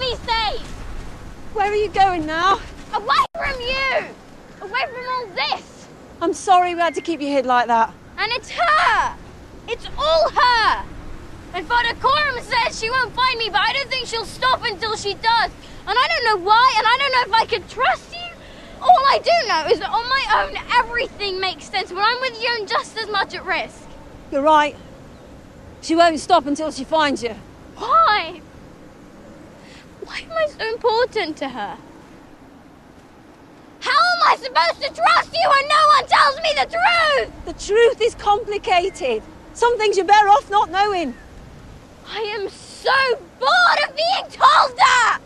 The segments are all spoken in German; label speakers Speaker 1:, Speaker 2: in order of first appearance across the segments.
Speaker 1: be safe.
Speaker 2: Where are you going now?
Speaker 1: Away from you. Away from all this.
Speaker 2: I'm sorry we had to keep you hid like that.
Speaker 1: And it's her. It's all her. And Father Coram says she won't find me, but I don't think she'll stop until she does. And I don't know why, and I don't know if I can trust you. All I do know is that on my own, everything makes sense. But I'm with you and just as much at risk.
Speaker 2: You're right. She won't stop until she finds you.
Speaker 1: Why? Why am I so important to her? How am I supposed to trust you when no one tells me the truth?
Speaker 2: The truth is complicated. Some things you're better off not knowing.
Speaker 1: I am so bored of being told that!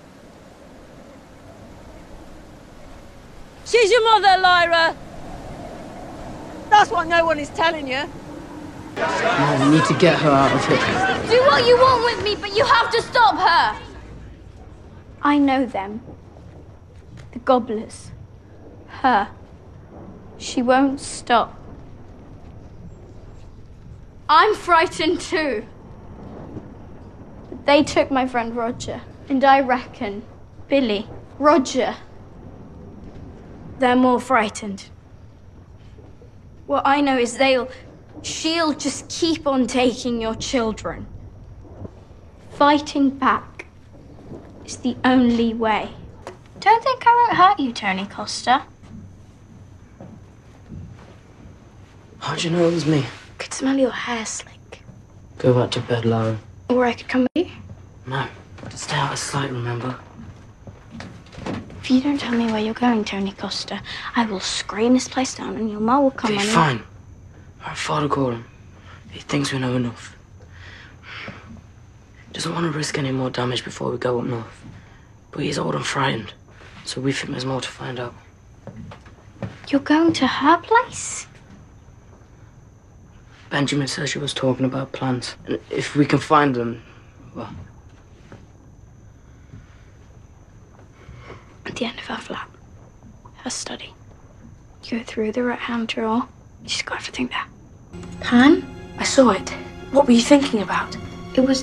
Speaker 2: She's your mother, Lyra. That's what no one is telling you.
Speaker 3: No, we need to get her out of here.
Speaker 1: Do what you want with me, but you have to stop her. I know them. The gobblers. Her. She won't stop. I'm frightened too. But they took my friend Roger. And I reckon Billy, Roger, they're more frightened. What I know is she'll just keep on taking your children. Fighting back is the only way. Don't think I won't hurt you, Tony Costa.
Speaker 3: How'd you know it was me?
Speaker 1: I could smell your hair slick.
Speaker 3: Go back to bed, Lara.
Speaker 1: Or I could come with you.
Speaker 3: No, just stay out of sight, remember?
Speaker 1: If you don't tell me where you're going, Tony Costa, I will scream this place down and your ma will come
Speaker 3: Okay,
Speaker 1: on.
Speaker 3: fine. Our father called him. He thinks we know enough. Doesn't want to risk any more damage before we go up north. But he's old and frightened, so we think there's more to find out.
Speaker 1: You're going to her place?
Speaker 3: Benjamin says she was talking about plans. And if we can find them, well...
Speaker 1: At the end of her flat. Her study. You go through the right-hand drawer. She's got everything there.
Speaker 4: Pan? I saw it. What were you thinking about?
Speaker 1: It was...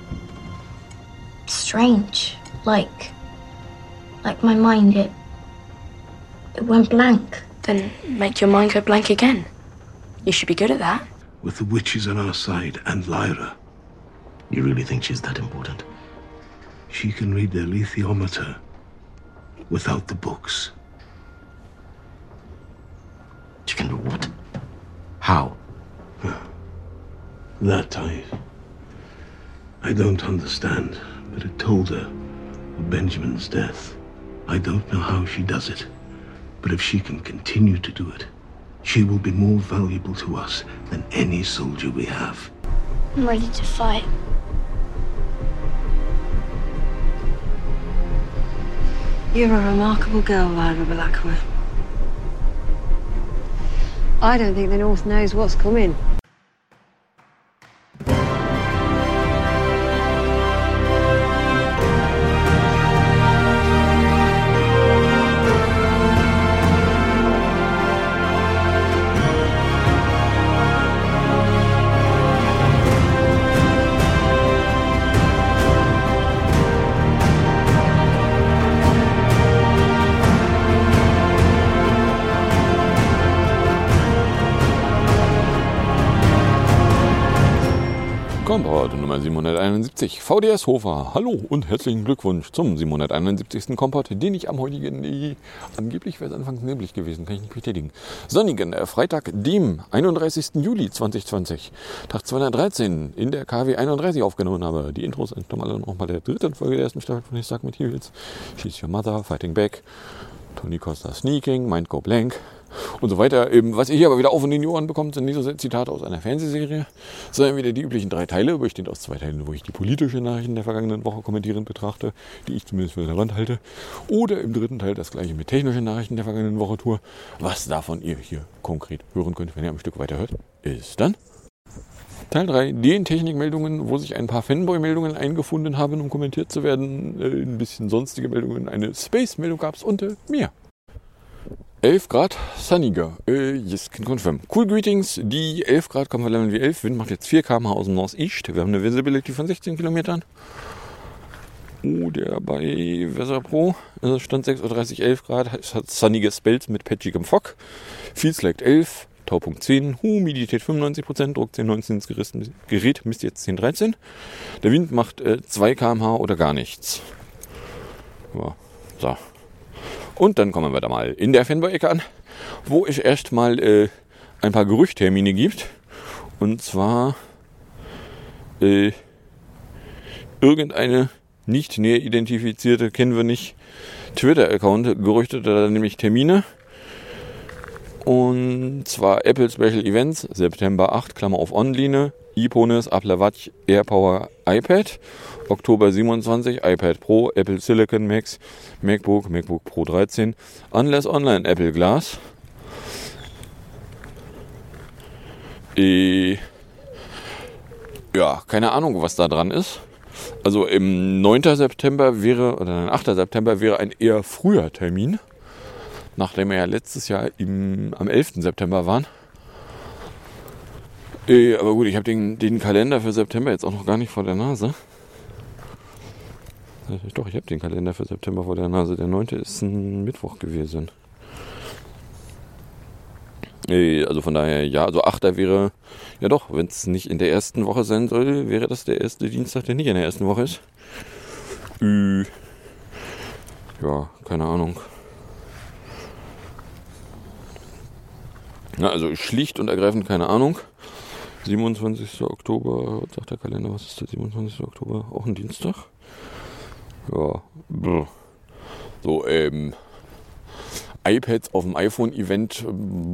Speaker 1: strange. Like my mind, it went blank.
Speaker 4: Then make your mind go blank again. You should be good at that.
Speaker 5: With the witches on our side and Lyra.
Speaker 6: You really think she's that important?
Speaker 5: She can read the lithiometer without the books.
Speaker 6: She can do what? How?
Speaker 5: That I don't understand, but it told her of Benjamin's death. I don't know how she does it, but if she can continue to do it, she will be more valuable to us than any soldier we have.
Speaker 1: I'm ready to fight.
Speaker 2: You're a remarkable girl, Lyra Belacqua. I don't think the North knows what's coming.
Speaker 7: Kompott Nummer 771, VDS Hofer. Hallo und herzlichen Glückwunsch zum 771. Kompott, den ich am heutigen, angeblich wäre es anfangs neblig gewesen, kann ich nicht bestätigen, sonnigen Freitag, dem 31. Juli 2020, Tag 213 in der KW 31 aufgenommen habe. Die Intros entstammen alle noch mal der dritten Folge der ersten Staffel von His Dark Materials. She's Your Mother, Fighting Back, Tony Costa Sneaking, Mind Go Blank und so weiter. Was ihr hier aber wieder auf und in die Ohren bekommt, sind nicht so Zitate aus einer Fernsehserie, sondern wieder die üblichen 3 Teile, bestehend aus 2 Teilen, wo ich die politischen Nachrichten der vergangenen Woche kommentierend betrachte, die ich zumindest für relevant halte, oder im 3. Teil das gleiche mit technischen Nachrichten der vergangenen Woche tue. Was davon ihr hier konkret hören könnt, wenn ihr ein Stück weiter hört, ist dann Teil 3, den Technikmeldungen, wo sich ein paar Fanboy-Meldungen eingefunden haben, um kommentiert zu werden, ein bisschen sonstige Meldungen, eine Space-Meldung gab es und mehr. 11 Grad, sunniger, yes, can confirm. Cool Greetings, die 11 Grad kommen wir Level wie 11, Wind macht jetzt 4 km/h aus dem Northeast, wir haben eine Visibility von 16 Kilometern. der bei Weather Pro stand 6:30 11 Grad, es hat sunnige Spells mit patchigem Fog, Feels like 11, Taupunkt 10, Humidität 95%, Druck 10,19 ins Gerät, misst jetzt 10,13. Der Wind macht 2 km/h oder gar nichts. Ja, so. Und dann kommen wir da mal in der Fanboy-Ecke an, wo es erstmal ein paar Gerüchttermine gibt. Und zwar irgendeine nicht näher identifizierte, kennen wir nicht, Twitter-Account gerüchtet da nämlich Termine. Und zwar Apple Special Events, September 8, Klammer auf Online, iPones, Apple Watch, AirPower, iPad, Oktober 27, iPad Pro, Apple Silicon Max, MacBook, MacBook Pro 13, Unless Online, Apple Glass. Ja, keine Ahnung, was da dran ist. Also im 9. September wäre, oder 8. September wäre ein eher früher Termin, nachdem wir ja letztes Jahr am 11. September waren. Aber gut, ich habe den Kalender für September jetzt auch noch gar nicht vor der Nase. Doch, ich habe den Kalender für September vor der Nase. Der 9. ist ein Mittwoch gewesen. Also von daher, ja, also 8. wäre, ja doch, wenn es nicht in der ersten Woche sein soll, wäre das der erste Dienstag, der nicht in der ersten Woche ist. Ja, keine Ahnung. Na, also schlicht und ergreifend keine Ahnung. 27. Oktober, was sagt der Kalender, was ist der 27. Oktober? Auch ein Dienstag? Ja, so, iPads auf dem iPhone-Event,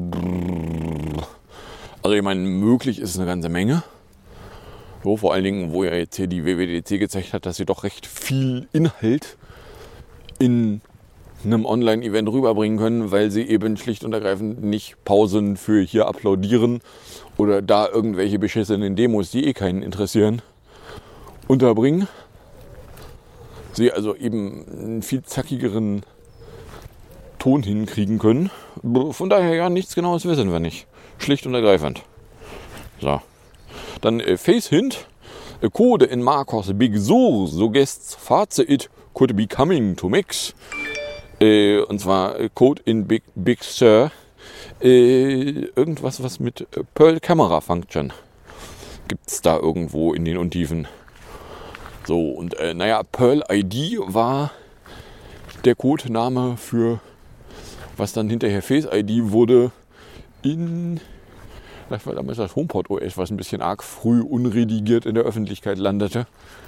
Speaker 7: also ich meine, möglich ist eine ganze Menge. So, vor allen Dingen, wo ja jetzt hier die WWDC gezeigt hat, dass sie doch recht viel Inhalt in einem Online-Event rüberbringen können, weil sie eben schlicht und ergreifend nicht Pausen für hier applaudieren oder da irgendwelche beschissenen Demos, die keinen interessieren, unterbringen. Sie also eben einen viel zackigeren Ton hinkriegen können. Von daher, ja, nichts Genaues wissen wir nicht. Schlicht und ergreifend. So. Dann Face Hint. Code in Marcos Big Sur suggests Faze it could be coming to mix. Und zwar Code in Big Sur. Irgendwas, was mit Pearl Camera Function gibt's da irgendwo in den Untiefen. So, und Pearl ID war der Codename für was dann hinterher Face ID wurde das war damals das HomePod OS, was ein bisschen arg früh unredigiert in der Öffentlichkeit landete.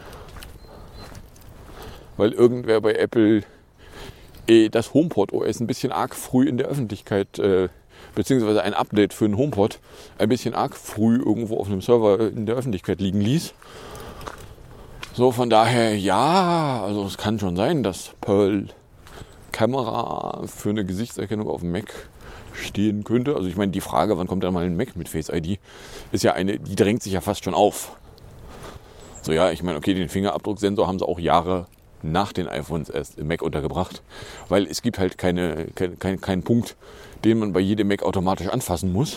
Speaker 7: Weil irgendwer bei Apple das HomePod OS ein bisschen arg früh in der Öffentlichkeit, beziehungsweise ein Update für den HomePod ein bisschen arg früh irgendwo auf einem Server in der Öffentlichkeit liegen ließ. So, von daher, ja, also es kann schon sein, dass Pearl Kamera für eine Gesichtserkennung auf dem Mac stehen könnte. Also ich meine, die Frage, wann kommt da mal ein Mac mit Face ID, ist ja eine, die drängt sich ja fast schon auf. So, ja, ich meine, okay, den Fingerabdrucksensor haben sie auch Jahre nach den iPhones erst im Mac untergebracht, weil es gibt halt keinen Punkt, den man bei jedem Mac automatisch anfassen muss.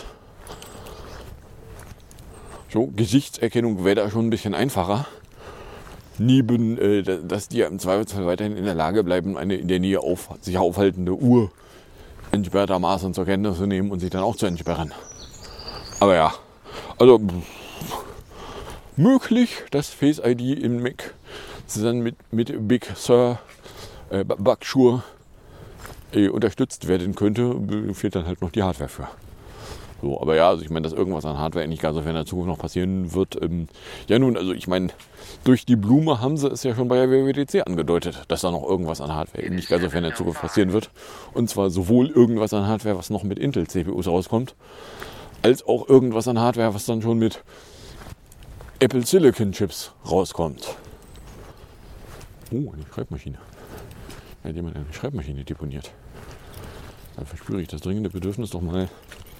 Speaker 7: So, Gesichtserkennung wäre da schon ein bisschen einfacher. Neben, dass die ja im Zweifelsfall weiterhin in der Lage bleiben, eine in der Nähe sich aufhaltende Uhr entsperrtermaßen zur Kenntnis zu nehmen und sich dann auch zu entsperren. Aber ja, also möglich, dass Face ID im Mac zusammen mit Big Sur, Big Sur unterstützt werden könnte, fehlt dann halt noch die Hardware für. So, aber ja, also ich meine, dass irgendwas an Hardware nicht gar so viel in der Zukunft noch passieren wird. Ja nun, also ich meine, durch die Blume haben sie es ja schon bei der WWDC angedeutet, dass da noch irgendwas an Hardware nicht gar so viel in der Zukunft passieren wird. Und zwar sowohl irgendwas an Hardware, was noch mit Intel-CPUs rauskommt, als auch irgendwas an Hardware, was dann schon mit Apple Silicon Chips rauskommt. Oh, eine Schreibmaschine. Hat jemand eine Schreibmaschine deponiert. Da verspüre ich das dringende Bedürfnis, doch mal.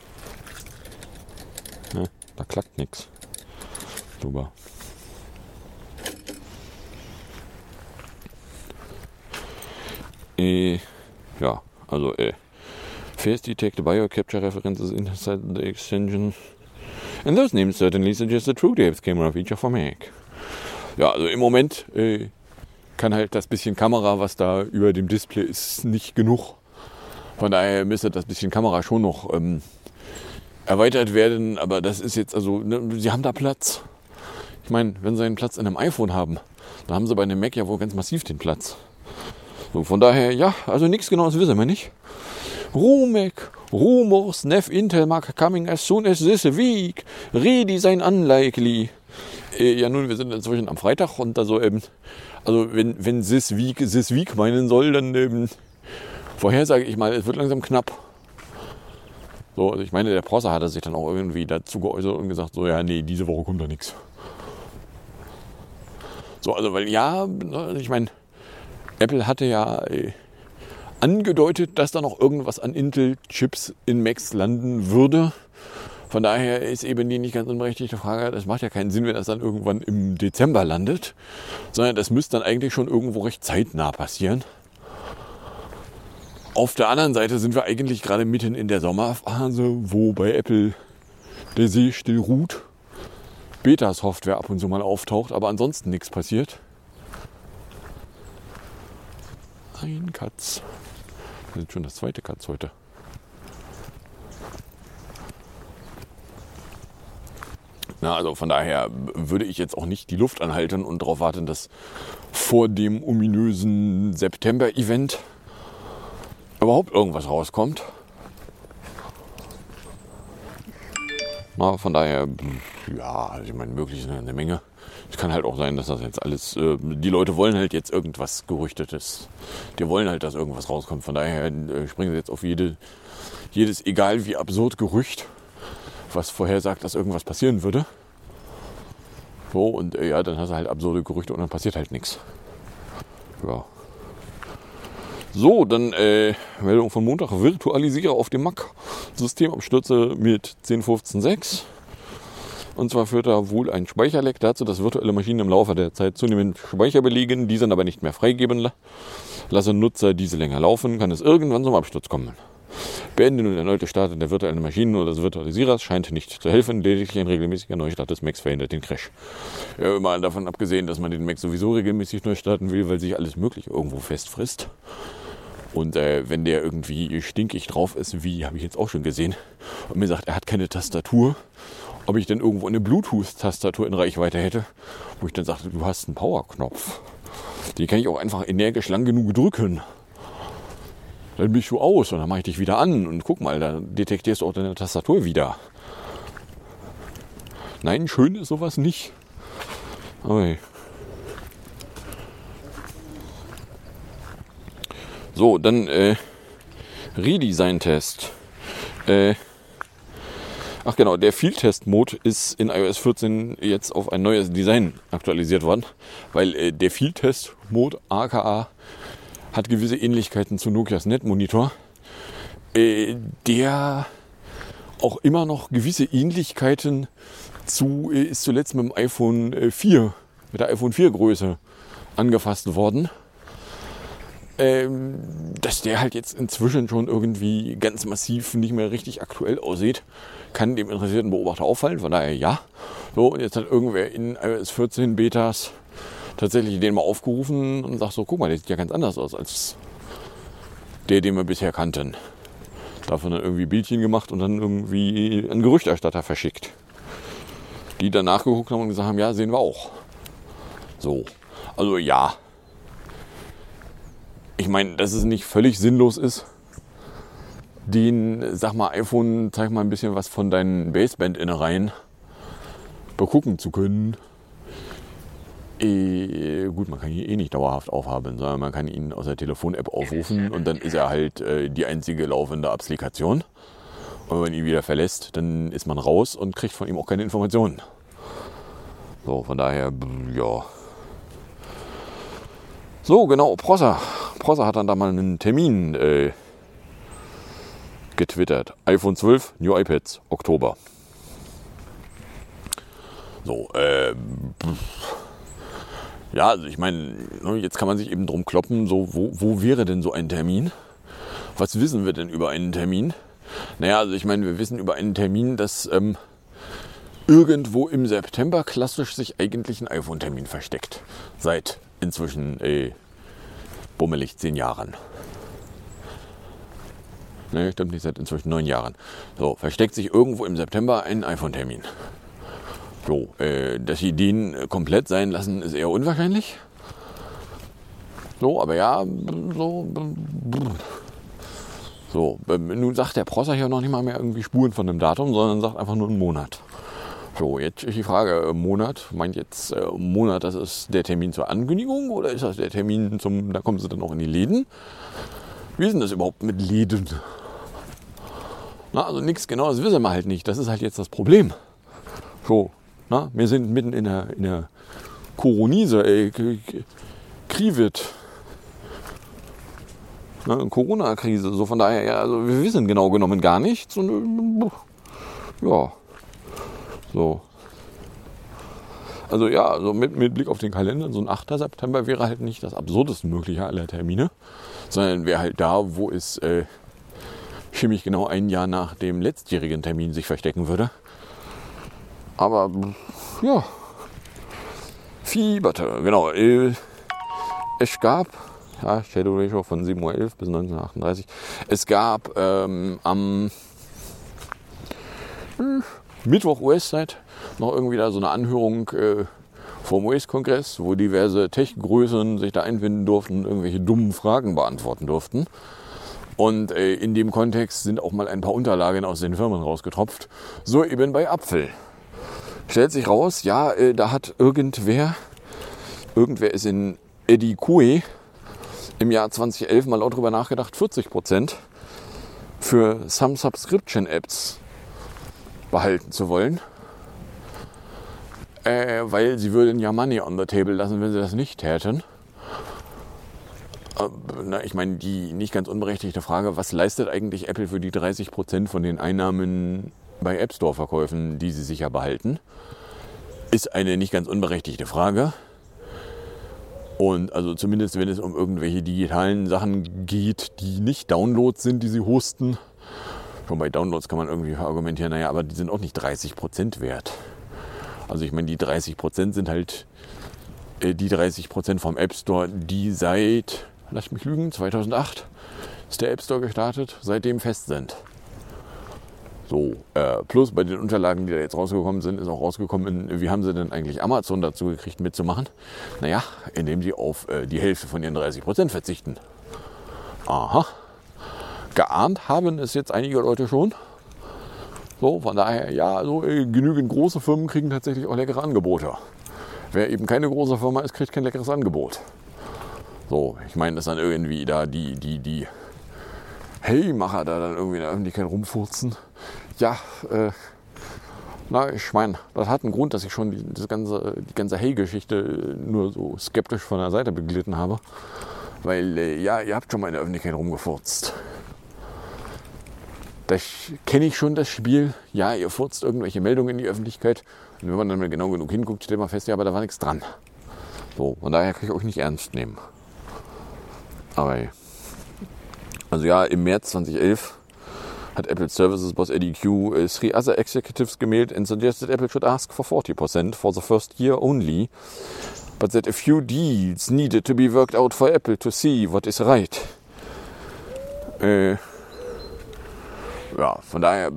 Speaker 7: Ja, da klackt nichts. Super. Ja, also Face Detect Biocapture References inside the extension. And those names certainly suggest a true depth camera feature for Mac. Ja, also im Moment kann halt das bisschen Kamera, was da über dem Display ist, nicht genug. Von daher müsste das bisschen Kamera schon noch erweitert werden. Aber das ist jetzt, also, ne, sie haben da Platz. Ich meine, wenn sie einen Platz in einem iPhone haben, dann haben sie bei einem Mac ja wohl ganz massiv den Platz. So, von daher, ja, also nichts Genaues wissen wir nicht. Mac, rumors, Nev Intel Mac coming as soon as this week. Redesign unlikely. Ja, nun, wir sind inzwischen am Freitag und also wenn this week meinen soll, dann vorher sage ich mal, es wird langsam knapp. So, also ich meine, der Prosser hatte sich dann auch irgendwie dazu geäußert und gesagt, so, ja, nee, diese Woche kommt da nichts. So, also, weil ja, ich meine, Apple hatte ja angedeutet, dass da noch irgendwas an Intel-Chips in Macs landen würde. Von daher ist eben die nicht ganz unberechtigte Frage, das macht ja keinen Sinn, wenn das dann irgendwann im Dezember landet, sondern das müsste dann eigentlich schon irgendwo recht zeitnah passieren. Auf der anderen Seite sind wir eigentlich gerade mitten in der Sommerphase, wo bei Apple der See still ruht, Beta-Software ab und zu mal auftaucht, aber ansonsten nichts passiert. Ein Katz. Das ist schon das zweite Katz heute. Na, also von daher würde ich jetzt auch nicht die Luft anhalten und darauf warten, dass vor dem ominösen September-Event überhaupt irgendwas rauskommt. Na, von daher, ja, also ich meine, möglich ist eine Menge. Es kann halt auch sein, dass das jetzt alles, die Leute wollen halt jetzt irgendwas Gerüchtetes. Die wollen halt, dass irgendwas rauskommt. Von daher springen sie jetzt auf jedes, egal wie absurd Gerücht, was vorhersagt, dass irgendwas passieren würde. So, und ja, dann hast du halt absurde Gerüchte und dann passiert halt nichts. Ja. So, dann Meldung von Montag. Virtualisierer auf dem Mac. Systemabstürze mit 10.15.6. Und zwar führt da wohl ein Speicherleck dazu, dass virtuelle Maschinen im Laufe der Zeit zunehmend Speicher belegen, diese aber nicht mehr freigeben lassen. Nutzer diese länger laufen, kann es irgendwann zum Absturz kommen. Beenden und erneute Starten der virtuellen Maschinen oder des Virtualisierers scheint nicht zu helfen. Lediglich ein regelmäßiger Neustart des Macs verhindert den Crash. Ja, immer davon abgesehen, dass man den Mac sowieso regelmäßig neu starten will, weil sich alles Mögliche irgendwo festfrisst. Und wenn der irgendwie stinkig drauf ist, wie habe ich jetzt auch schon gesehen, und mir sagt, er hat keine Tastatur, ob ich denn irgendwo eine Bluetooth-Tastatur in Reichweite hätte, wo ich dann sagte, du hast einen Powerknopf. Die kann ich auch einfach energisch lang genug drücken. Dann bist du aus und dann mache ich dich wieder an und guck mal, da detektierst du auch deine Tastatur wieder. Nein, schön ist sowas nicht. Okay. So, dann Redesign-Test. Ach genau, der Field-Test-Mode ist in iOS 14 jetzt auf ein neues Design aktualisiert worden, weil der Field-Test-Mode, aka, hat gewisse Ähnlichkeiten zu Nokias Netmonitor, der auch immer noch gewisse Ähnlichkeiten ist zuletzt mit dem iPhone 4, mit der iPhone 4 Größe angefasst worden. Dass der halt jetzt inzwischen schon irgendwie ganz massiv nicht mehr richtig aktuell aussieht, kann dem interessierten Beobachter auffallen, von daher ja. So, und jetzt hat irgendwer in iOS 14 Betas tatsächlich den mal aufgerufen und sagt so, guck mal, der sieht ja ganz anders aus als der, den wir bisher kannten. Davon dann irgendwie Bildchen gemacht und dann irgendwie einen Gerüchterstatter verschickt. Die dann nachgeguckt haben und gesagt haben, ja, sehen wir auch. So, also ja. Ich meine, dass es nicht völlig sinnlos ist, sag mal, iPhone, zeig mal ein bisschen was von deinen Baseband-Innereien begucken zu können. Gut, man kann ihn nicht dauerhaft aufhaben, sondern man kann ihn aus der Telefon-App aufrufen und dann ist er halt die einzige laufende Applikation. Und wenn man ihn wieder verlässt, dann ist man raus und kriegt von ihm auch keine Informationen. So, von daher, ja. So, genau, Prosser hat dann da mal einen Termin getwittert. iPhone 12, New iPads, Oktober. So, ja, also ich meine, jetzt kann man sich eben drum kloppen, so, wo wäre denn so ein Termin? Was wissen wir denn über einen Termin? Naja, also ich meine, wir wissen über einen Termin, dass irgendwo im September klassisch sich eigentlich ein iPhone-Termin versteckt. Seit inzwischen bummelig 10 Jahren. Ne, stimmt nicht, seit inzwischen 9 Jahren. So, versteckt sich irgendwo im September ein iPhone-Termin. So, dass sie den komplett sein lassen, ist eher unwahrscheinlich. So, aber ja, so, nun sagt der Prosser hier noch nicht mal mehr irgendwie Spuren von einem Datum, sondern sagt einfach nur einen Monat. So, jetzt ist die Frage, Monat, meint jetzt Monat, das ist der Termin zur Ankündigung oder ist das der Termin da kommen sie dann auch in die Läden? Wie ist denn das überhaupt mit Läden? Na, also nichts Genaues wissen wir halt nicht, das ist halt jetzt das Problem. So, na, wir sind mitten in der Koronise, Krivet. Corona-Krise, so von daher, ja, also wir wissen genau genommen gar nichts und ja, so. Also ja, also mit Blick auf den Kalender, so ein 8. September wäre halt nicht das absurdeste mögliche aller Termine, sondern wäre halt da, wo es ziemlich genau ein Jahr nach dem letztjährigen Termin sich verstecken würde. Aber ja, fieberte, genau, es gab Shadow Ratio von 7.11 Uhr bis 1938. Es gab am Mittwoch US-Zeit noch irgendwie da so eine Anhörung vom US-Kongress, wo diverse Tech-Größen sich da einfinden durften und irgendwelche dummen Fragen beantworten durften. Und in dem Kontext sind auch mal ein paar Unterlagen aus den Firmen rausgetropft. So eben bei Apfel. Stellt sich raus, ja, da hat irgendwer ist in Eddie Cue im Jahr 2011 mal laut drüber nachgedacht, 40% für Some Subscription Apps behalten zu wollen. Weil sie würden ja Money on the table lassen, wenn sie das nicht täten. Ich meine, die nicht ganz unberechtigte Frage, was leistet eigentlich Apple für die 30% von den Einnahmen bei App Store Verkäufen, die sie sicher behalten? Ist eine nicht ganz unberechtigte Frage. Und also zumindest, wenn es um irgendwelche digitalen Sachen geht, die nicht Downloads sind, die sie hosten. Schon bei Downloads kann man irgendwie argumentieren, naja, aber die sind auch nicht 30% wert. Also ich meine, die 30% sind halt die 30% vom App Store, die seit, lass mich lügen, 2008 ist der App Store gestartet, seitdem fest sind. So, plus bei den Unterlagen, die da jetzt rausgekommen sind, ist auch rausgekommen, wie haben sie denn eigentlich Amazon dazu gekriegt mitzumachen? Naja, indem sie auf die Hälfte von ihren 30% verzichten. Aha. Geahnt haben es jetzt einige Leute schon. So, von daher, ja, also genügend große Firmen kriegen tatsächlich auch leckere Angebote. Wer eben keine große Firma ist, kriegt kein leckeres Angebot. So, ich meine, dass dann irgendwie da die Hey-Macher da dann irgendwie in der Öffentlichkeit rumfurzen. Ja, ich meine, das hat einen Grund, dass ich schon die ganze Hey-Geschichte nur so skeptisch von der Seite beglitten habe. Weil, ja, ihr habt schon mal in der Öffentlichkeit rumgefurzt. Das kenne ich schon, das Spiel. Ja, ihr furzt irgendwelche Meldungen in die Öffentlichkeit. Und wenn man dann mal genau genug hinguckt, stellt man fest, ja, aber da war nichts dran. So, von daher kann ich euch nicht ernst nehmen. Aber, also ja, im März 2011 hat Apple Services Boss Eddie Q 3 other executives gemailt and suggested Apple should ask for 40% for the first year only, but that a few deals needed to be worked out for Apple to see what is right. Ja, von daher,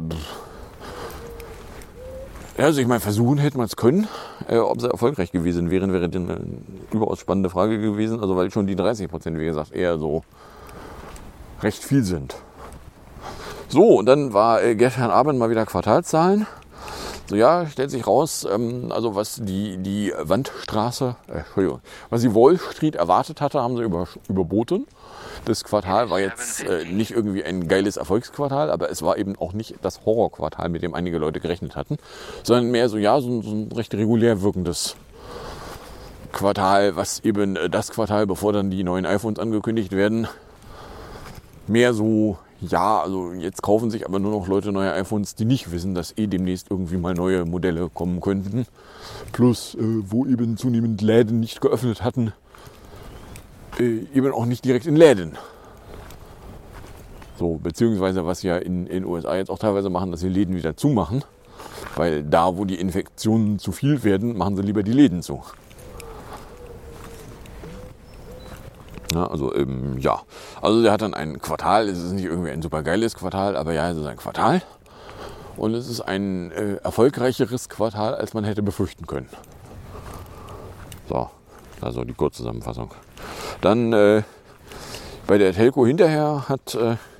Speaker 7: also ich meine, versuchen hätte man es können. Ob sie erfolgreich gewesen wären, wäre eine überaus spannende Frage gewesen. Also weil schon die 30%, wie gesagt, eher so recht viel sind. So, und dann war gestern Abend mal wieder Quartalszahlen. So, ja, stellt sich raus, also was die Wandstraße, was die Wall Street erwartet hatte, haben sie überboten. Das Quartal war jetzt nicht irgendwie ein geiles Erfolgsquartal, aber es war eben auch nicht das Horrorquartal, mit dem einige Leute gerechnet hatten, sondern mehr so, ja, so ein recht regulär wirkendes Quartal, was eben das Quartal, bevor dann die neuen iPhones angekündigt werden, mehr so, ja, also jetzt kaufen sich aber nur noch Leute neue iPhones, die nicht wissen, dass demnächst irgendwie mal neue Modelle kommen könnten. Plus, wo eben zunehmend Läden nicht geöffnet hatten, eben auch nicht direkt in Läden. So, beziehungsweise was ja in den USA jetzt auch teilweise machen, dass sie Läden wieder zumachen. Weil da, wo die Infektionen zu viel werden, machen sie lieber die Läden zu. Ja, also ja, also der hat dann ein Quartal, es ist nicht irgendwie ein super geiles Quartal, aber ja, es ist ein Quartal und es ist ein erfolgreicheres Quartal, als man hätte befürchten können. So, also die Kurzzusammenfassung. Dann bei der Telco hinterher hat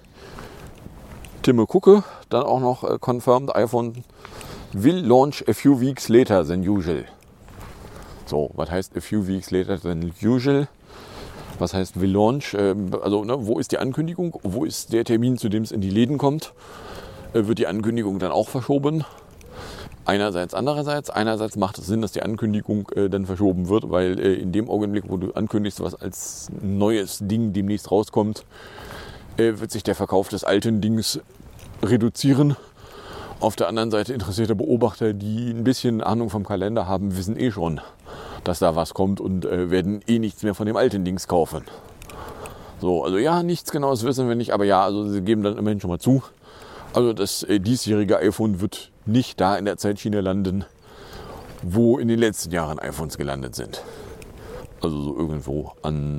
Speaker 7: Tim Cook dann auch noch confirmed, iPhone will launch a few weeks later than usual. So, was heißt a few weeks later than usual? Was heißt will launch? Also wo ist die Ankündigung? Wo ist der Termin, zu dem es in die Läden kommt? Wird die Ankündigung dann auch verschoben? Einerseits, andererseits. Einerseits macht es Sinn, dass die Ankündigung dann verschoben wird, weil in dem Augenblick, wo du ankündigst, was als neues Ding demnächst rauskommt, wird sich der Verkauf des alten Dings reduzieren. Auf der anderen Seite interessierte Beobachter, die ein bisschen Ahnung vom Kalender haben, wissen eh schon, dass da was kommt und werden eh nichts mehr von dem alten Dings kaufen. So, also ja, nichts Genaues wissen wir nicht, aber ja, also sie geben dann immerhin schon mal zu. Also das diesjährige iPhone wird nicht da in der Zeitschiene landen, wo in den letzten Jahren iPhones gelandet sind. Also so irgendwo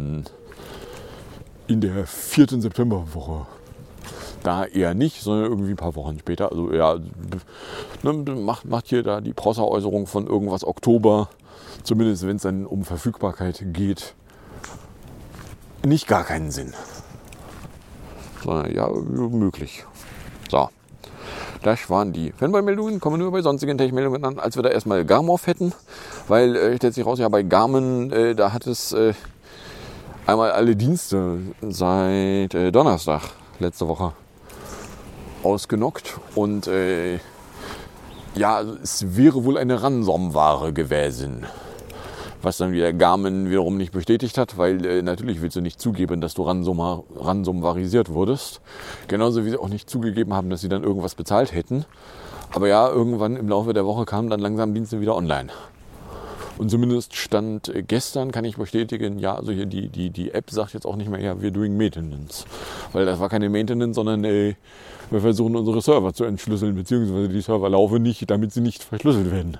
Speaker 7: in der 4. Septemberwoche. Da eher nicht, sondern irgendwie ein paar Wochen später. Also ja, macht hier da die Presseäußerung von irgendwas Oktober, zumindest wenn es dann um Verfügbarkeit geht, nicht gar keinen Sinn. Sondern ja, möglich. So, das waren die Fanboy-Meldungen. Kommen wir nur bei sonstigen Tech-Meldungen an, als wir da erstmal Garmov hätten. Weil, stellt sich raus, ja bei Garmin, da hat es einmal alle Dienste seit Donnerstag letzte Woche ausgenockt und ja, es wäre wohl eine Ransomware gewesen, was dann wieder Garmin wiederum nicht bestätigt hat, weil natürlich willst du nicht zugeben, dass du ransomwarisiert wurdest, genauso wie sie auch nicht zugegeben haben, dass sie dann irgendwas bezahlt hätten, aber ja, irgendwann im Laufe der Woche kamen dann langsam Dienste wieder online. Und zumindest stand gestern, kann ich bestätigen, ja, also hier die App sagt jetzt auch nicht mehr, ja, we're doing maintenance. Weil das war keine Maintenance, sondern wir versuchen unsere Server zu entschlüsseln, beziehungsweise die Server laufen nicht, damit sie nicht verschlüsselt werden.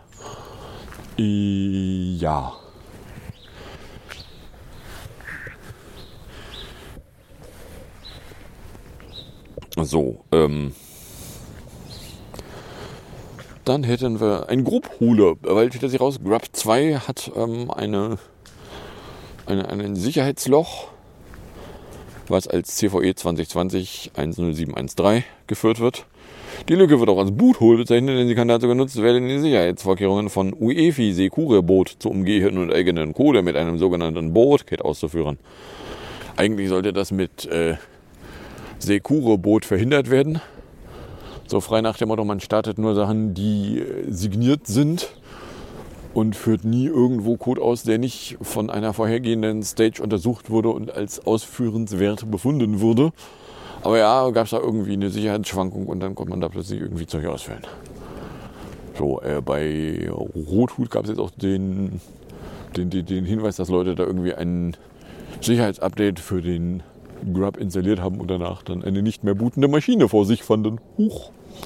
Speaker 7: Ja. So, dann hätten wir ein Grub-Hole, weil steht sich raus, Grub 2 hat ein Sicherheitsloch, was als CVE 2020-10713 geführt wird. Die Lücke wird auch als Boothole bezeichnet, denn sie kann dazu genutzt werden, die Sicherheitsvorkehrungen von UEFI Secure-Boot zu umgehen und eigenen Code mit einem sogenannten Boot-Kit auszuführen. Eigentlich sollte das mit Secure-Boot verhindert werden. So frei nach dem Motto, man startet nur Sachen, die signiert sind und führt nie irgendwo Code aus, der nicht von einer vorhergehenden Stage untersucht wurde und als ausführenswert befunden wurde. Aber ja, gab es da irgendwie eine Sicherheitsschwankung und dann konnte man da plötzlich irgendwie Zeug ausführen. So, bei Rothut gab es jetzt auch den Hinweis, dass Leute da irgendwie ein Sicherheitsupdate für den Grub installiert haben und danach dann eine nicht mehr bootende Maschine vor sich fanden. Huch.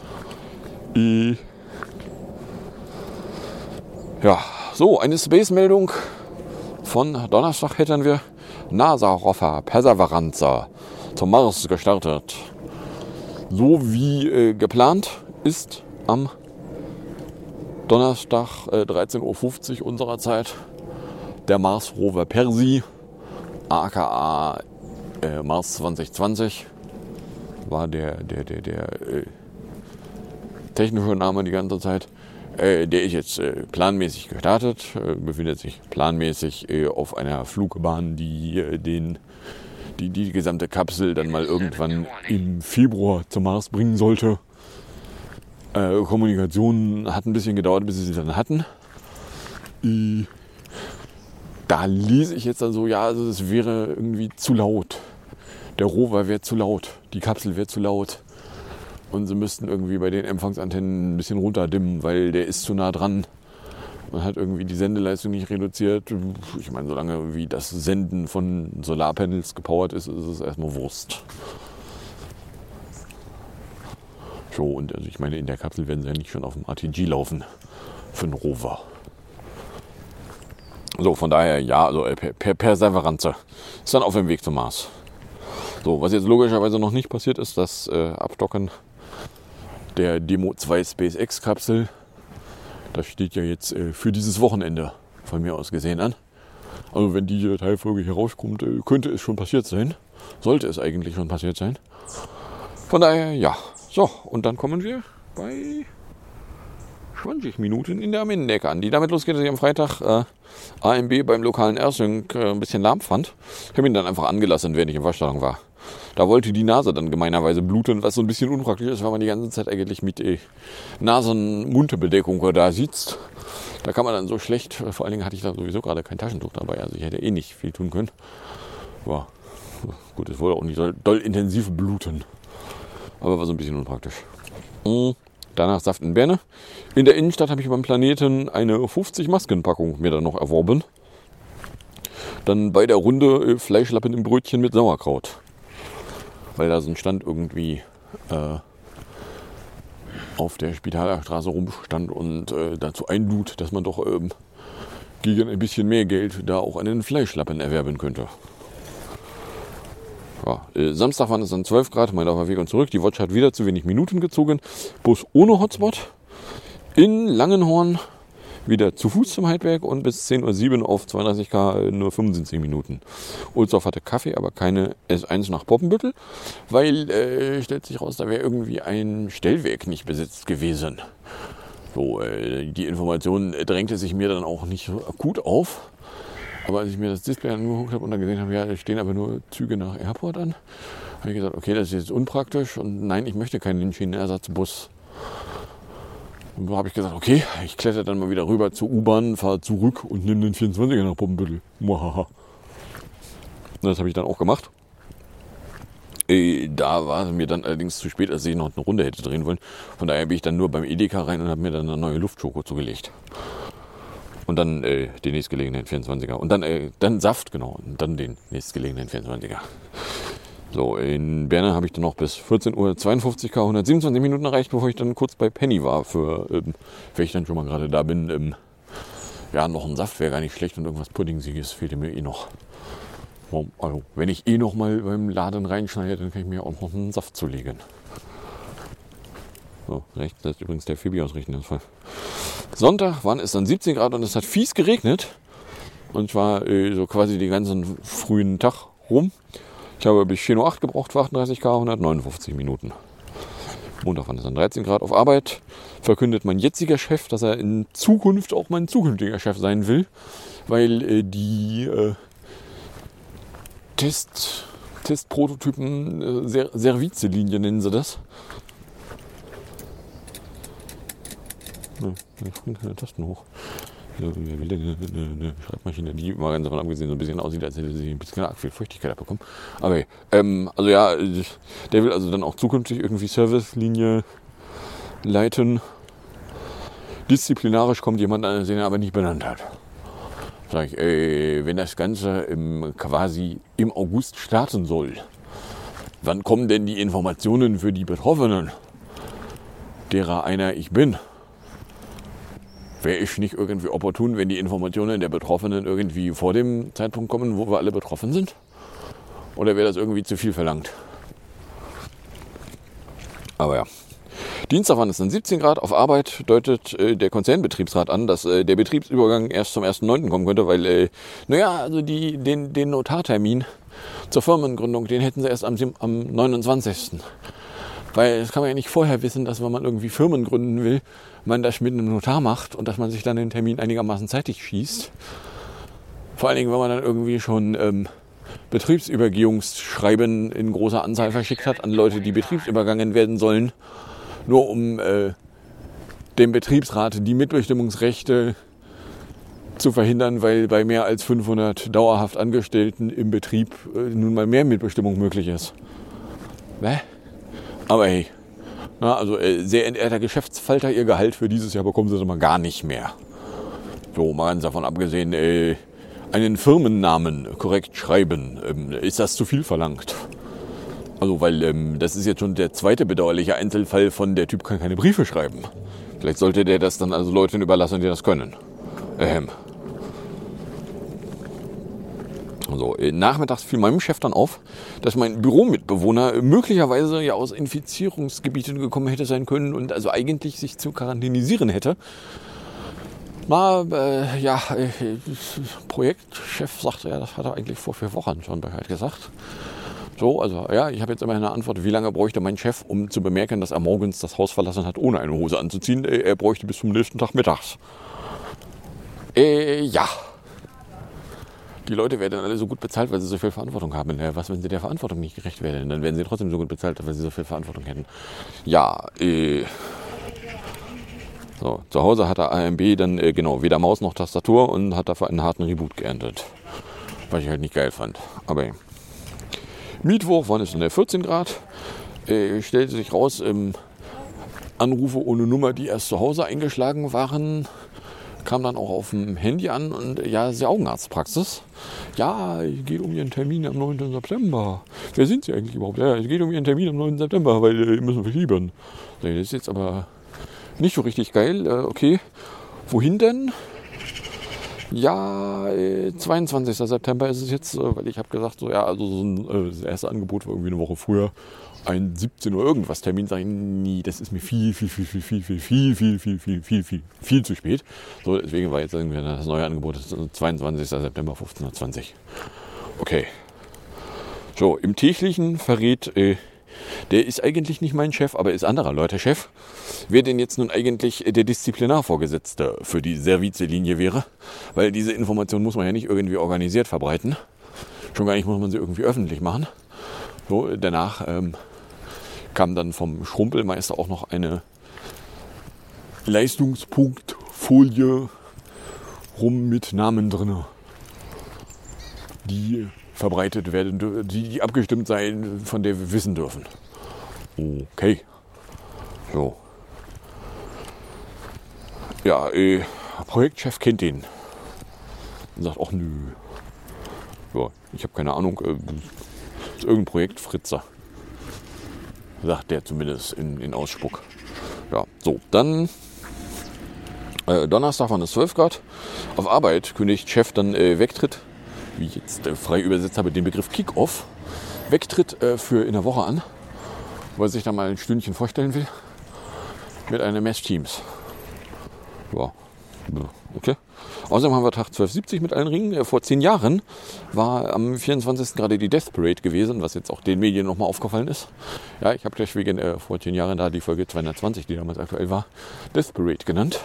Speaker 7: Ja, so, eine Space-Meldung von Donnerstag hätten wir. NASA-Rover Perseveranza zum Mars gestartet. So wie geplant ist am Donnerstag 13.50 Uhr unserer Zeit der Mars-Rover Persi, aka Mars 2020, war der technische Name die ganze Zeit. Der ist jetzt planmäßig gestartet, befindet sich planmäßig auf einer Flugbahn, die die gesamte Kapsel dann mal irgendwann im Februar zum Mars bringen sollte. Kommunikation hat ein bisschen gedauert, bis sie dann hatten. Da lese ich jetzt also, ja, also es wäre irgendwie zu laut. Der Rover wäre zu laut, die Kapsel wäre zu laut. Und sie müssten irgendwie bei den Empfangsantennen ein bisschen runterdimmen, weil der ist zu nah dran. Man hat irgendwie die Sendeleistung nicht reduziert. Ich meine, solange wie das Senden von Solarpanels gepowert ist, ist es erstmal Wurst. So, und also ich meine, in der Kapsel werden sie ja nicht schon auf dem ATG laufen für einen Rover. So, von daher, ja, also Perseveranz ist dann auf dem Weg zum Mars. So, was jetzt logischerweise noch nicht passiert ist, das Abdocken der Demo 2 SpaceX-Kapsel. Das steht ja jetzt für dieses Wochenende von mir aus gesehen an. Also wenn diese Teilfolge hier rauskommt, könnte es schon passiert sein. Sollte es eigentlich schon passiert sein. Von daher, ja. So, und dann kommen wir bei 20 Minuten in der Amendeck an. Die damit losgeht, dass ich am Freitag AMB beim lokalen AirSync ein bisschen lahm fand. Ich habe ihn dann einfach angelassen, während ich in Veranstaltung war. Da wollte die Nase dann gemeinerweise bluten, was so ein bisschen unpraktisch ist, weil man die ganze Zeit eigentlich mit Nasen-Mundbedeckung da sitzt. Da kann man dann so schlecht, vor allen Dingen hatte ich da sowieso gerade kein Taschentuch dabei, also ich hätte eh nicht viel tun können. Ja, gut, es wollte auch nicht doll intensiv bluten, aber war so ein bisschen unpraktisch. Danach Saft in Berne. In der Innenstadt habe ich beim Planeten eine 50 Maskenpackung mir dann noch erworben. Dann bei der Runde Fleischlappen im Brötchen mit Sauerkraut. Weil da so ein Stand irgendwie auf der Spitalerstraße rumstand und dazu einlud, dass man doch gegen ein bisschen mehr Geld da auch einen Fleischlappen erwerben könnte. Ja, Samstag waren es dann 12 Grad, mein auf der Weg und zurück. Die Watch hat wieder zu wenig Minuten gezogen. Bus ohne Hotspot. In Langenhorn wieder zu Fuß zum Heidberg und bis 10:07 Uhr auf 32 km nur 75 Minuten. Ulsdorf hatte Kaffee, aber keine S1 nach Poppenbüttel, weil stellt sich raus, da wäre irgendwie ein Stellwerk nicht besetzt gewesen. So, die Information drängte sich mir dann auch nicht so akut auf. Aber als ich mir das Display angeguckt habe und dann gesehen habe, ja, da stehen aber nur Züge nach Airport an, habe ich gesagt, okay, das ist jetzt unpraktisch und nein, ich möchte keinen Schienenersatzbus. Und so habe ich gesagt, okay, ich kletter dann mal wieder rüber zur U-Bahn, fahre zurück und nehme den 24er nach Poppenbüttel. Das habe ich dann auch gemacht. Da war es mir dann allerdings zu spät, als ich noch eine Runde hätte drehen wollen. Von daher bin ich dann nur beim Edeka rein und habe mir dann eine neue Luftschoko zugelegt. Und dann den nächstgelegenen 24er. Und dann Saft, genau. Und dann den nächstgelegenen 24er. So, in Berne habe ich dann noch bis 14:52 Uhr 127 Minuten erreicht, bevor ich dann kurz bei Penny war. Wenn ich dann schon mal gerade da bin, ja, noch ein Saft wäre gar nicht schlecht und irgendwas Puddingsiges fehlte mir eh noch. Also, wenn ich eh noch mal beim Laden reinschneide, dann kann ich mir auch noch einen Saft zulegen. So, rechts lässt übrigens der Phoebe ausrichten, das Fall. Sonntag waren es dann 17 Grad und es hat fies geregnet. Und zwar so quasi den ganzen frühen Tag rum. Ich habe bis 10:08 Uhr gebraucht für 38 km, 159 Minuten. Montag waren es dann 13 Grad auf Arbeit. Verkündet mein jetziger Chef, dass er in Zukunft auch mein zukünftiger Chef sein will. Weil die Testprototypen, Servizelinie nennen sie das. Ich finde keine Tasten hoch. Eine Schreibmaschine, die mal ganz davon abgesehen so ein bisschen aussieht, als hätte sie ein bisschen arg viel Feuchtigkeit abbekommen. Aber also ja, der will also dann auch zukünftig irgendwie Servicelinie leiten. Disziplinarisch kommt jemand an, den er aber nicht benannt hat. Sag ich, wenn das Ganze quasi im August starten soll, wann kommen denn die Informationen für die Betroffenen, derer einer ich bin? Wäre ich nicht irgendwie opportun, wenn die Informationen der Betroffenen irgendwie vor dem Zeitpunkt kommen, wo wir alle betroffen sind? Oder wäre das irgendwie zu viel verlangt? Aber ja. Dienstag waren es dann 17 Grad. Auf Arbeit deutet der Konzernbetriebsrat an, dass der Betriebsübergang erst zum 1.9. kommen könnte, weil, also den Notartermin zur Firmengründung, den hätten sie erst am 29. Weil das kann man ja nicht vorher wissen, dass wenn man irgendwie Firmen gründen will, man das mit einem Notar macht und dass man sich dann den Termin einigermaßen zeitig schießt. Vor allen Dingen, wenn man dann irgendwie schon Betriebsübergehungsschreiben in großer Anzahl verschickt hat an Leute, die betriebsübergangen werden sollen, nur um dem Betriebsrat die Mitbestimmungsrechte zu verhindern, weil bei mehr als 500 dauerhaft Angestellten im Betrieb nun mal mehr Mitbestimmung möglich ist. Aber hey, also sehr entehrter Geschäftsfalter, ihr Gehalt für dieses Jahr bekommen sie mal gar nicht mehr. So, mal ganz davon abgesehen, einen Firmennamen korrekt schreiben, ist das zu viel verlangt? Also, weil das ist jetzt schon der zweite bedauerliche Einzelfall von der Typ kann keine Briefe schreiben. Vielleicht sollte der das dann also Leuten überlassen, die das können. So, nachmittags fiel meinem Chef dann auf, dass mein Büromitbewohner möglicherweise ja aus Infizierungsgebieten gekommen hätte sein können und also eigentlich sich zu quarantänisieren hätte. Projektchef sagte ja, das hat er eigentlich vor 4 Wochen schon Bescheid gesagt. So, also ja, ich habe jetzt immerhin eine Antwort, wie lange bräuchte mein Chef, um zu bemerken, dass er morgens das Haus verlassen hat, ohne eine Hose anzuziehen. Er bräuchte bis zum nächsten Tag mittags. Ja. Die Leute werden alle so gut bezahlt, weil sie so viel Verantwortung haben. Was, wenn sie der Verantwortung nicht gerecht werden? Dann werden sie trotzdem so gut bezahlt, weil sie so viel Verantwortung hätten. Ja, so, zu Hause hat der AMB dann, weder Maus noch Tastatur und hat dafür einen harten Reboot geerntet. Was ich halt nicht geil fand. Aber Mittwoch waren es dann 14 Grad. Stellte sich raus, Anrufe ohne Nummer, die erst zu Hause eingeschlagen waren, kam dann auch auf dem Handy an und ja, ist die Augenarztpraxis. Ja, es geht um Ihren Termin am 9. September. Wer sind Sie eigentlich überhaupt? Ja, es geht um Ihren Termin am 9. September, weil müssen wir verschieben. Das ist jetzt aber nicht so richtig geil. Okay, wohin denn? Ja, 22. September ist es jetzt, weil ich habe gesagt, so ja, also das erste Angebot war irgendwie eine Woche früher. Ein 17 Uhr irgendwas Termin, sage ich, nee, das ist mir viel zu spät. So, deswegen war jetzt irgendwie das neue Angebot, das 22. September 15:20 Uhr. Okay. So, im täglichen verrät, der ist eigentlich nicht mein Chef, aber ist anderer Leute Chef. Wer denn jetzt nun eigentlich der Disziplinarvorgesetzte für die Servizelinie wäre? Weil diese Information muss man ja nicht irgendwie organisiert verbreiten. Schon gar nicht muss man sie irgendwie öffentlich machen. So, danach kam dann vom Schrumpelmeister auch noch eine Leistungspunktfolie rum mit Namen drin, die verbreitet werden, die abgestimmt sein, von der wir wissen dürfen. Okay. So. Ja, Projektchef kennt den. Und sagt, ach nö. Ja, ich habe keine Ahnung. Ist irgendein Projektfritzer. Sagt der zumindest in Ausspuck. Ja, so, dann Donnerstag waren es 12 Grad. Auf Arbeit kündigt Chef dann Wegtritt, wie ich jetzt frei übersetzt habe, den Begriff Kick-Off. Wegtritt für in der Woche an, weil er sich da mal ein Stündchen vorstellen will. Mit einer Mesh-Teams. Ja, okay. Außerdem haben wir Tag 1270 mit allen Ringen. Vor 10 Jahren war am 24. gerade die Death Parade gewesen, was jetzt auch den Medien nochmal aufgefallen ist. Ja, ich habe gleich wegen vor 10 Jahren da die Folge 220, die damals aktuell war, Death Parade genannt.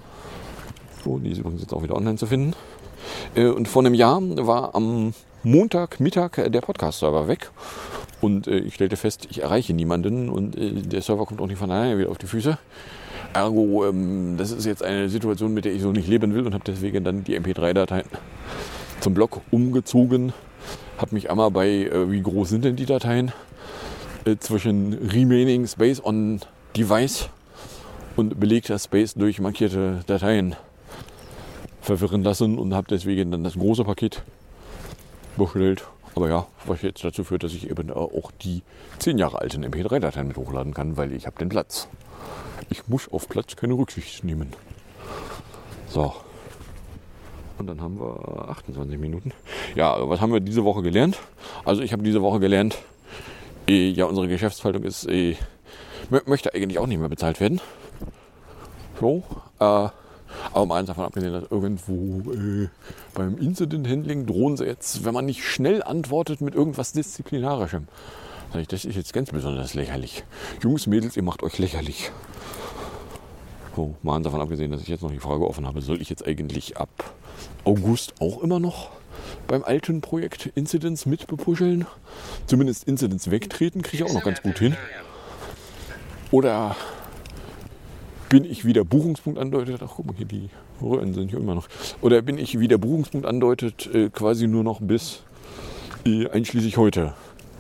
Speaker 7: So, die ist übrigens jetzt auch wieder online zu finden. Und vor einem Jahr war am Montagmittag der Podcast-Server weg. Und ich stellte fest, ich erreiche niemanden und der Server kommt auch nicht von alleine wieder auf die Füße. Ergo, das ist jetzt eine Situation, mit der ich so nicht leben will und habe deswegen dann die MP3-Dateien zum Blog umgezogen. Habe mich einmal bei, wie groß sind denn die Dateien, zwischen Remaining Space on Device und belegter Space durch markierte Dateien verwirren lassen und habe deswegen dann das große Paket bestellt. Aber ja, was jetzt dazu führt, dass ich eben auch die 10 Jahre alten MP3-Dateien mit hochladen kann, weil ich habe den Platz. Ich muss auf Platz keine Rücksicht nehmen. So. Und dann haben wir 28 Minuten. Ja, was haben wir diese Woche gelernt? Also ich habe diese Woche gelernt, ja, unsere Geschäftsleitung ist, möchte eigentlich auch nicht mehr bezahlt werden. So, aber mal eins davon abgesehen, dass irgendwo beim Incident Handling drohen sie jetzt, wenn man nicht schnell antwortet, mit irgendwas Disziplinarischem. Das ist jetzt ganz besonders lächerlich. Jungs, Mädels, ihr macht euch lächerlich. So, mal davon abgesehen, dass ich jetzt noch die Frage offen habe, soll ich jetzt eigentlich ab August auch immer noch beim alten Projekt Incidents mitbepuscheln? Zumindest Incidents wegtreten, kriege ich auch noch ganz gut hin. Oder bin ich, wie der Buchungspunkt andeutet, ach guck mal hier, die Röhren sind hier immer noch. Oder bin ich, wie der Buchungspunkt andeutet, quasi nur noch bis einschließlich heute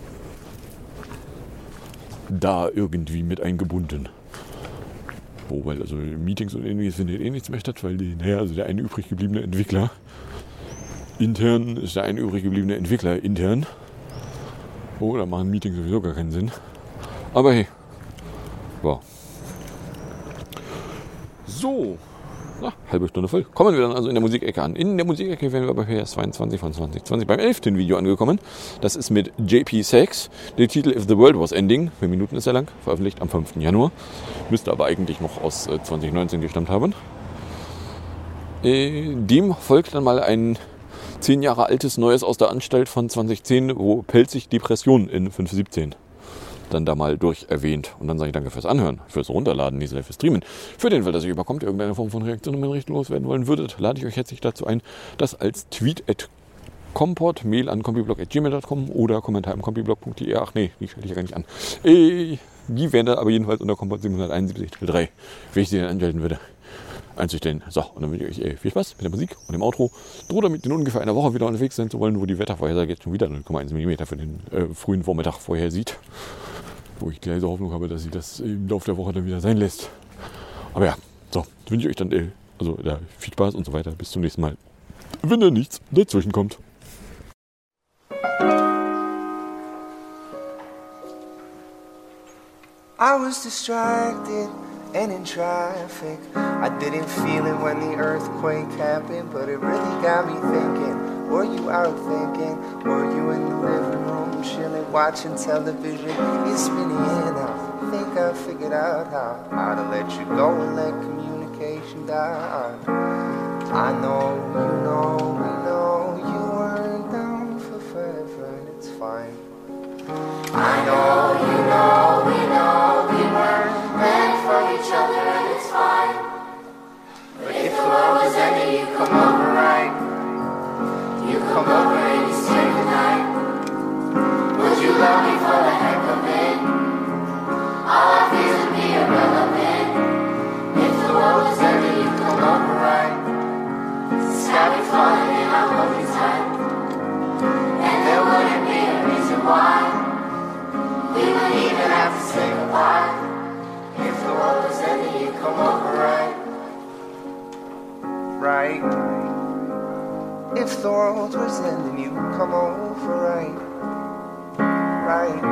Speaker 7: da irgendwie mit eingebunden. Oh, weil also Meetings und ähnliches findet nichts mehr statt, weil also der eine übrig gebliebene Entwickler intern ist der eine übrig gebliebene Entwickler intern. Oh, da machen Meetings sowieso gar keinen Sinn. Aber hey. Ja. So. halbe Stunde voll. Kommen wir dann also in der Musikecke an. In der Musikecke wären wir bei PS 22 von 2020 beim 11. Video angekommen. Das ist mit JP Sachs. Der Titel If the World Was Ending. 4 Minuten ist er lang. Veröffentlicht am 5. Januar. Müsste aber eigentlich noch aus 2019 gestammt haben. Dem folgt dann mal ein 10 Jahre altes Neues aus der Anstalt von 2010, wo Pelzig Depression in 5.17 dann da mal durch erwähnt. Und dann sage ich danke fürs Anhören, fürs Runterladen, nicht fürs Streamen. Für den Fall, dass ihr überkommt, irgendeine Form von Reaktion in meine Richtung loswerden wollen würdet, lade ich euch herzlich dazu ein, das als Tweet @comport, Mail an compiblog@gmail.com oder Kommentar im compiblog.de. Ach nee, die schalte ich ja gar nicht an. Die wären dann aber jedenfalls unter Comport 771 Teil 3, wenn ich sie dann anmelden würde, einzustellen. So, und dann wünsche ich euch viel Spaß mit der Musik und dem Outro. Droht damit in ungefähr einer Woche wieder unterwegs sein zu wollen, wo die Wettervorhersage jetzt schon wieder 0,1 mm für den frühen Vormittag vorher sieht. Wo ich gleich so Hoffnung habe, dass sie das im Laufe der Woche dann wieder sein lässt. Aber ja, so, wünsche ich euch dann viel Spaß und so weiter. Bis zum nächsten Mal. Wenn da nichts dazwischen kommt.
Speaker 8: I was distracted and in traffic. I didn't feel it when the earthquake happened, but it really got me thinking. Were you out thinking? Were you in the living room chilling, watching television? It's been in. I think I figured out how to let you go and let communication die. I know, we know you weren't down for forever, and it's fine. I know, we weren't meant for each other, and it's fine. But if the world was ending, you come over, right? You come over and you stay the night. Would you love me for the heck of it? All our fears would be irrelevant. If the world was ending, you come over, right? The sky be falling and I'll hold you tight. And there wouldn't be a reason why we would even have to say goodbye. If the world was ending, you come over, right? Right. If the world was ending, you come over, right? Right.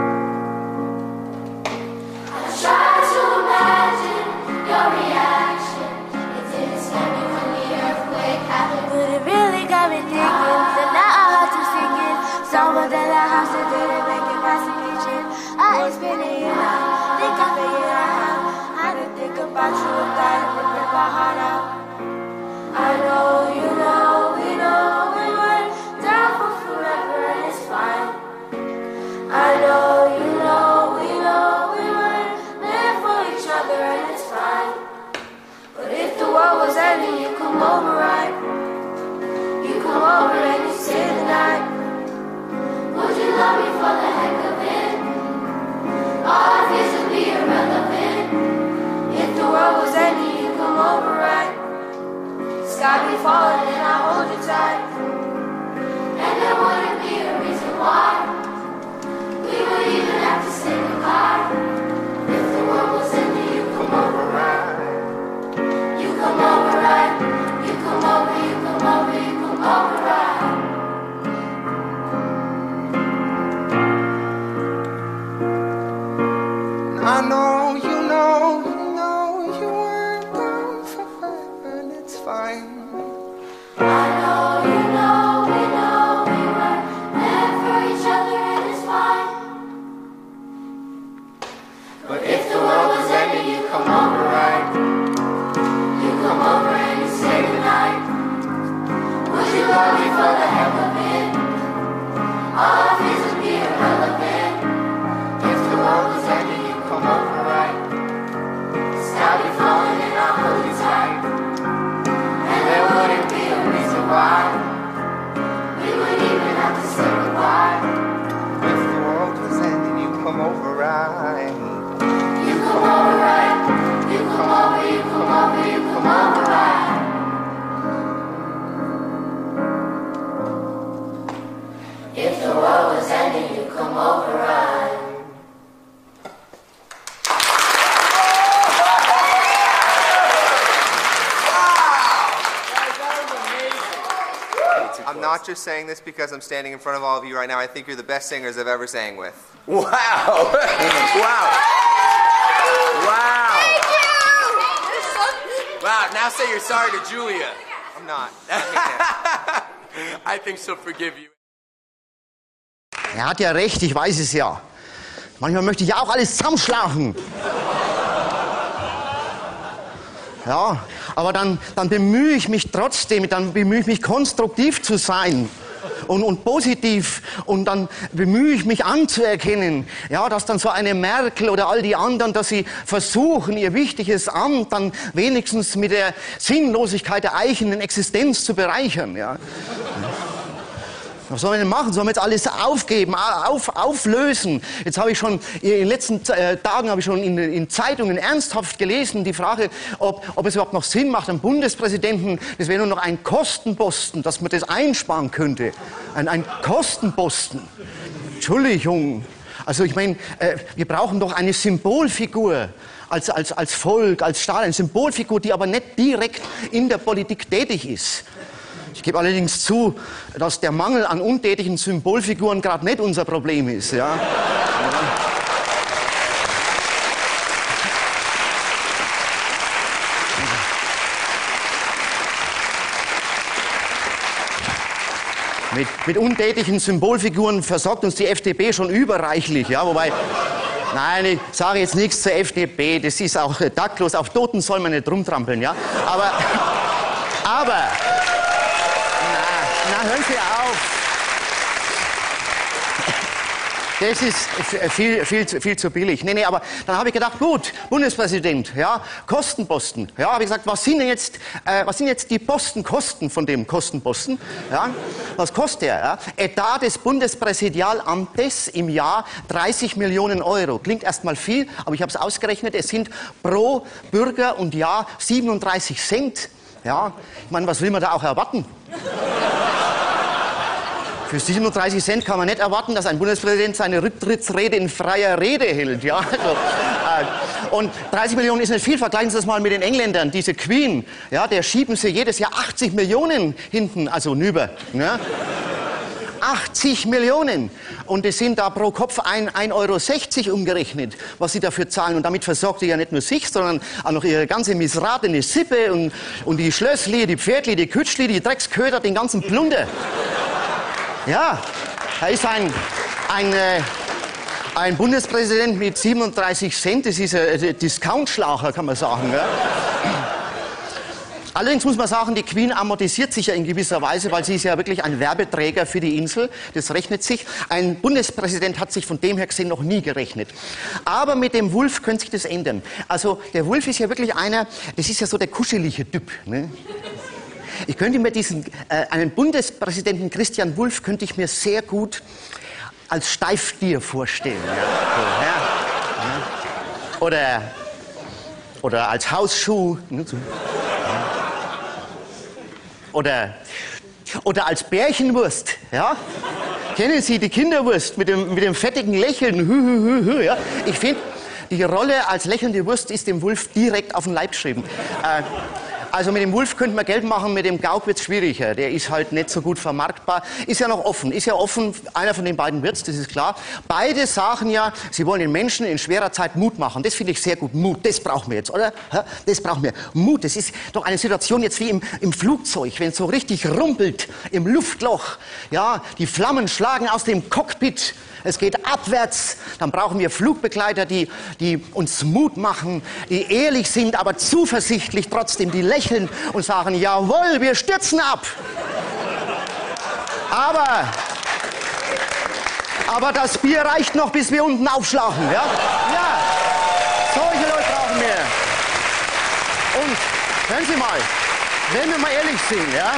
Speaker 9: I tried to imagine your reaction. It didn't scare me when the earthquake happened, but it really got me thinking. So now I have to sing it. Somewhere that I have to do to make it past the kitchen. I ain't spinning it out. Think I figured out how to think about you without ripping my heart out. I know, we weren't down for forever, and it's fine. I know, we weren't meant for each other, and it's fine. But if the world was ending, you come over, right? You come over and you stay the night. Would you love me for the heck of it? All our fears would be irrelevant. If the world was ending, you come over, right? Sky be falling and I'll hold you tight. And there wouldn't be a reason why we would even have to say goodbye. If the world was ending, you come over, right? You come over, right? You come over, you come over, you come over, right?
Speaker 8: I know, you weren't down for forever, and it's fine.
Speaker 9: I know, we weren't meant for each other, and it's fine.
Speaker 8: But if the world was ending, you come over, right?
Speaker 9: You come over and you stay the night. Would you love me for the heck of it? All our fears would be irrelevant.
Speaker 8: If the world was ending, you come over, right?
Speaker 9: The sky be falling and I'll hold you tight.
Speaker 8: And there wouldn't be a reason why
Speaker 9: we would even have to say goodbye.
Speaker 8: if the world was ending, you come over, right?
Speaker 9: You come over, right? You come over, you come over, you come over, right? If the world was ending, you come over, right?
Speaker 8: I'm not just saying this because I'm standing in front of all of you right now. I think you're the best singers I've ever sang with.
Speaker 10: Wow! Wow! Wow! now say you're sorry to Julia. I'm not. I think she'll forgive you.
Speaker 11: Er hat ja recht, ich weiß es ja. Manchmal möchte ich auch alles zusammenschlagen. Ja, aber dann bemühe ich mich trotzdem, dann bemühe ich mich konstruktiv zu sein. Und positiv, und dann bemühe ich mich anzuerkennen, ja, dass dann so eine Merkel oder all die anderen, dass sie versuchen, ihr wichtiges Amt dann wenigstens mit der Sinnlosigkeit der eigenen Existenz zu bereichern. Ja. Was sollen wir denn machen? Sollen wir jetzt alles aufgeben, auflösen? Jetzt habe ich schon, in den letzten Tagen habe ich schon in Zeitungen ernsthaft gelesen, die Frage, ob es überhaupt noch Sinn macht, einen Bundespräsidenten, das wäre nur noch ein Kostenposten, dass man das einsparen könnte. Ein Kostenposten. Entschuldigung. Also ich meine, wir brauchen doch eine Symbolfigur als Volk, als Staat, eine Symbolfigur, die aber nicht direkt in der Politik tätig ist. Ich gebe allerdings zu, dass der Mangel an untätigen Symbolfiguren gerade nicht unser Problem ist. Ja? Mit untätigen Symbolfiguren versorgt uns die FDP schon überreichlich. Ja? Wobei, nein, ich sage jetzt nichts zur FDP, das ist auch taktlos. Auf Toten soll man nicht rumtrampeln. Ja? Aber na, hören Sie auf. Das ist viel zu billig. Nee, aber dann habe ich gedacht, gut, Bundespräsident, ja, Kostenposten. Ja, habe ich gesagt, was sind jetzt die Postenkosten von dem Kostenposten? Ja, was kostet der? Ja? Etat des Bundespräsidialamtes im Jahr 30 Millionen Euro. Klingt erstmal viel, aber ich habe es ausgerechnet, es sind pro Bürger und Jahr 37 Cent. Ja, ich meine, was will man da auch erwarten? Für 37 Cent kann man nicht erwarten, dass ein Bundespräsident seine Rücktrittsrede in freier Rede hält. Ja? Also, und 30 Millionen ist nicht viel. Vergleichen Sie das mal mit den Engländern. Diese Queen, ja, der schieben sie jedes Jahr 80 Millionen hinten, also nüber. Ja? 80 Millionen. Und es sind da pro Kopf 1,60 € umgerechnet, was sie dafür zahlen. Und damit versorgt sie ja nicht nur sich, sondern auch noch ihre ganze missratene Sippe und die Schlössli, die Pferdli, die Kütschli, die Drecksköder, den ganzen Plunder. Ja, da ist ein Bundespräsident mit 37 Cent, das ist ein Discount-Schlager, kann man sagen. Ja? Allerdings muss man sagen, die Queen amortisiert sich ja in gewisser Weise, weil sie ist ja wirklich ein Werbeträger für die Insel. Das rechnet sich. Ein Bundespräsident hat sich von dem her gesehen noch nie gerechnet. Aber mit dem Wulff könnte sich das ändern. Also der Wulff ist ja wirklich einer, das ist ja so der kuschelige Typ. Ne? Ich könnte mir einen Bundespräsidenten Christian Wulff könnte ich mir sehr gut als Steifstier vorstellen. Ja? Ja. Oder als Hausschuh. Oder als Bärchenwurst. Ja? Kennen Sie die Kinderwurst mit dem fettigen Lächeln? Ja? Ich finde, die Rolle als lächelnde Wurst ist dem Wulff direkt auf den Leib geschrieben. Also mit dem Wulff könnte man Geld machen, mit dem Gauck wird's schwieriger. Der ist halt nicht so gut vermarktbar. Ist ja noch offen. Ist ja offen, einer von den beiden wird's, das ist klar. Beide sagen ja, sie wollen den Menschen in schwerer Zeit Mut machen. Das finde ich sehr gut. Mut, das brauchen wir jetzt, oder? Das brauchen wir. Mut, das ist doch eine Situation jetzt wie im Flugzeug, wenn es so richtig rumpelt im Luftloch. Ja, die Flammen schlagen aus dem Cockpit. Es geht abwärts, dann brauchen wir Flugbegleiter, die uns Mut machen, die ehrlich sind, aber zuversichtlich trotzdem, die lächeln und sagen, jawohl, wir stürzen ab. Aber das Bier reicht noch, bis wir unten aufschlagen. Ja? Ja, solche Leute brauchen wir. Und hören Sie mal, wenn wir mal ehrlich sind, ja?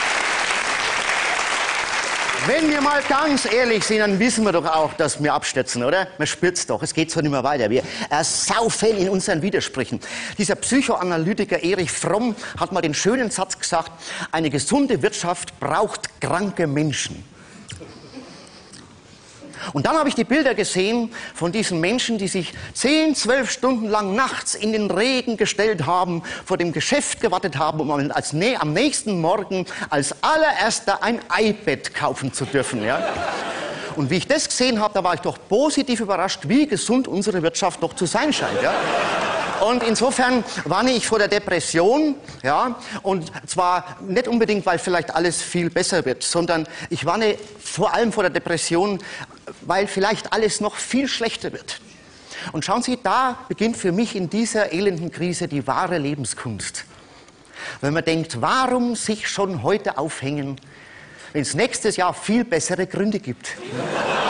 Speaker 11: Wenn wir mal ganz ehrlich sind, dann wissen wir doch auch, dass wir abstürzen, oder? Man spürt's doch, es geht so nicht mehr weiter. Wir ersaufen in unseren Widersprüchen. Dieser Psychoanalytiker Erich Fromm hat mal den schönen Satz gesagt, eine gesunde Wirtschaft braucht kranke Menschen. Und dann habe ich die Bilder gesehen von diesen Menschen, die sich 10, 12 Stunden lang nachts in den Regen gestellt haben, vor dem Geschäft gewartet haben, um am nächsten Morgen als allererster ein iPad kaufen zu dürfen. Ja? Und wie ich das gesehen habe, da war ich doch positiv überrascht, wie gesund unsere Wirtschaft doch zu sein scheint. Ja? Und insofern warne ich vor der Depression, ja, und zwar nicht unbedingt, weil vielleicht alles viel besser wird, sondern ich warne vor allem vor der Depression, weil vielleicht alles noch viel schlechter wird. Und schauen Sie, da beginnt für mich in dieser elenden Krise die wahre Lebenskunst. Wenn man denkt, warum sich schon heute aufhängen, wenn es nächstes Jahr viel bessere Gründe gibt.